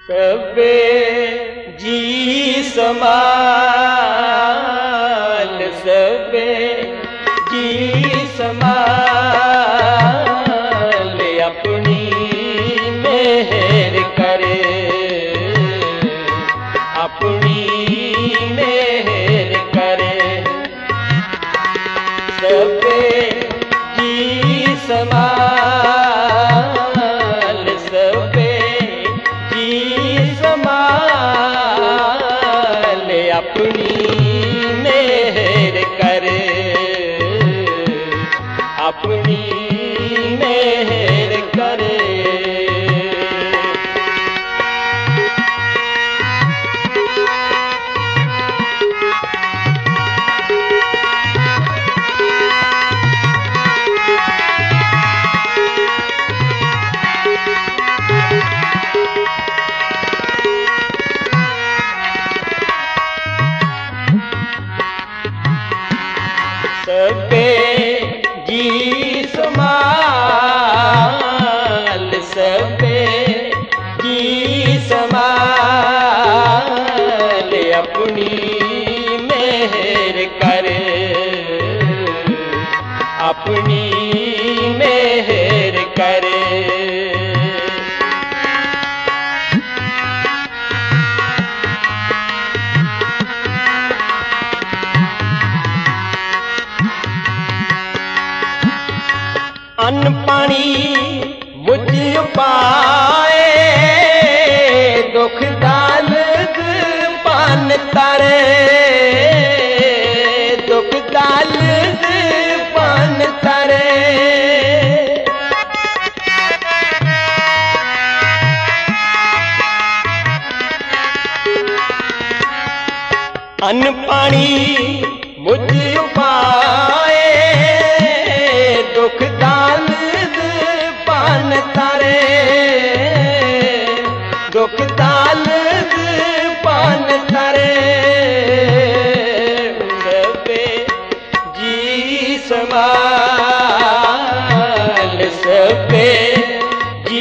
सबे जी समाल, सबे जी समाल, अपनी मेहर करे, अपनी मेहर करे। सबे जी समाल, सबे जी समाल, अपनी मेहर करे, अपनी मेहर करे। सबे जी समाल, सबे जी समाल, अपनी मेहर करे, अपनी मेहर करे। अन्न पानी मुझ पाए, दुख दालद पान तारे, दुख दालद पान तारे। अन्न पानी मुझ पाए, दुख दालद पान तारे, दुख दालद पान तारे। सबे जी समाल, सबे जी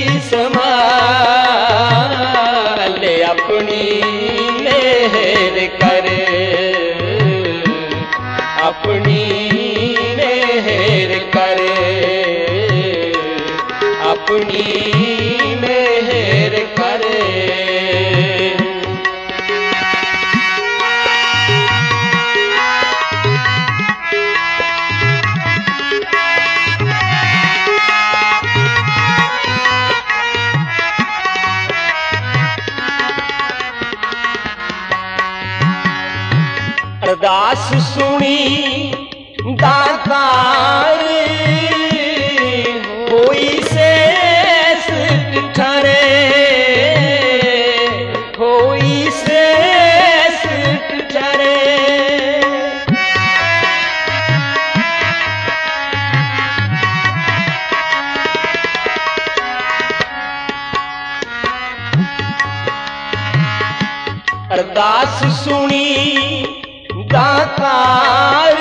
समाल, अपनी मेहर करे, अपनी मेहर करे, अपनी मेहर करे। अरदास सुनी दातार, होई शेष ठरे, होई शेष ठरे। अरदास सुनी दातार,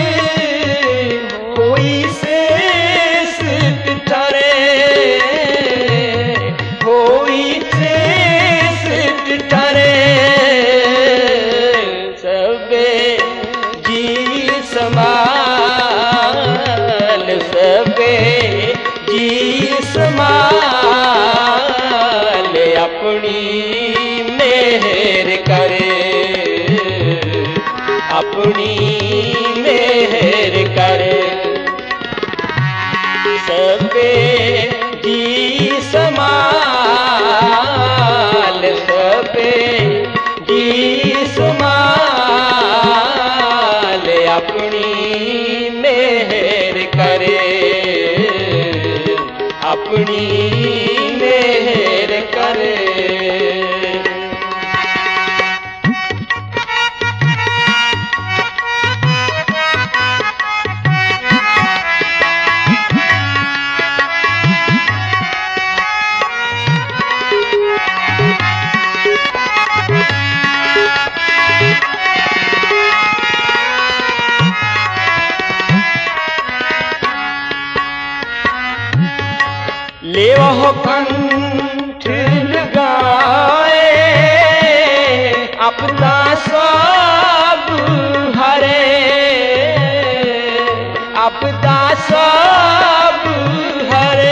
होई शेष ठरे, होई शेष ठरे। सबे जी समाल, सबे जी समाल, अपनी मेहर करे, अपनी मेहर करे। सबे जी समाल, सबे जी समाल, अपनी मेहर करे, अपनी मेहर करे। लेवह कंठ आपदा सब हरे, आपदा सब हरे।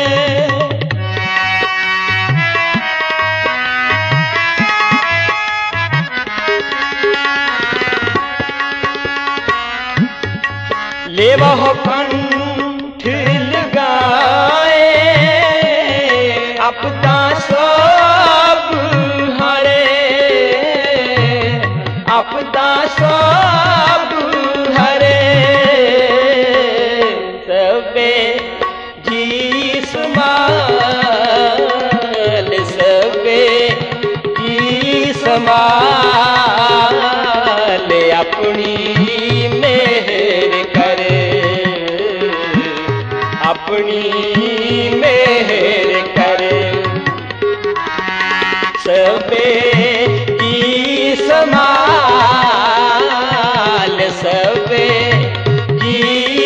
लेवह कंठ लगाए, आपदा सब हरे, आपदा सब हरे। सबे जी समाल, सबे जी समाल, अपनी मेहर करे, अपनी मेहर करे। सबे जी समाल, सबे जी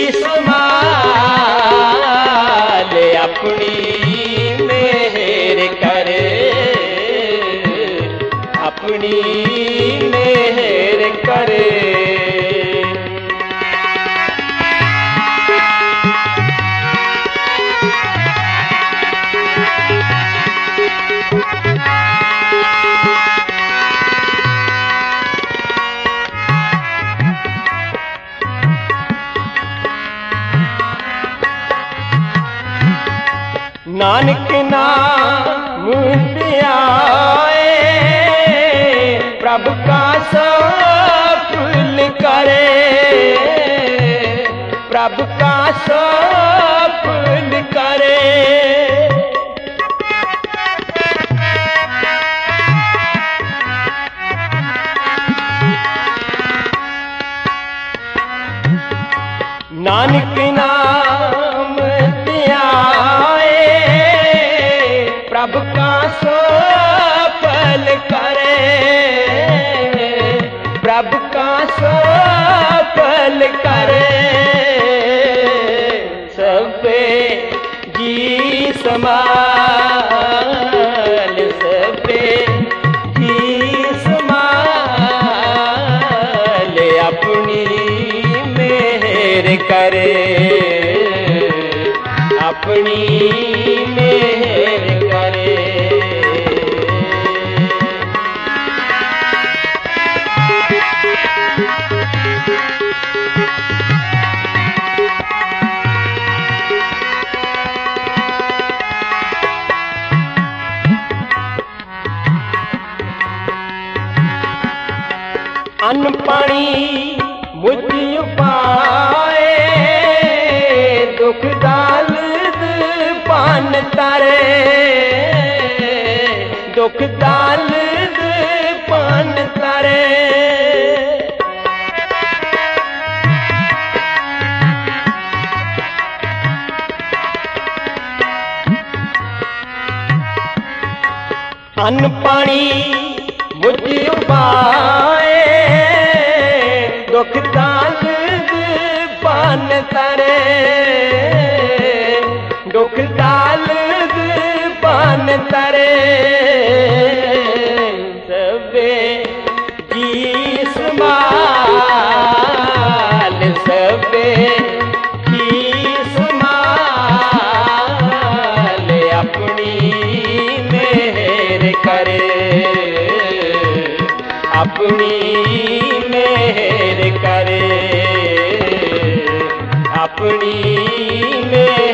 समाल, अपनी मेहर करे, अपनी मेहर करे। नानक नाम ध्याए, प्रभु का सफल करे, प्रभु का सफल करे। नानक नाम ध्याए, प्रभु का सफल करे, प्रभु का सफल करे। सबे जी समाल, सबे जी समाल, अपनी मेहर करे, अपनी मेहर करे। अन्न पानी मुझ पाए, दुख दाल पान तारे, दुख दाल पान तारे। अन्न पानी मुझ पाए, दुख दाल पान तारे, दुख दाल पान तारे। सबे जी समाल, सबे जी समाल, अपनी मेहर करे, अपनी मेहर करे, अपनी मेहर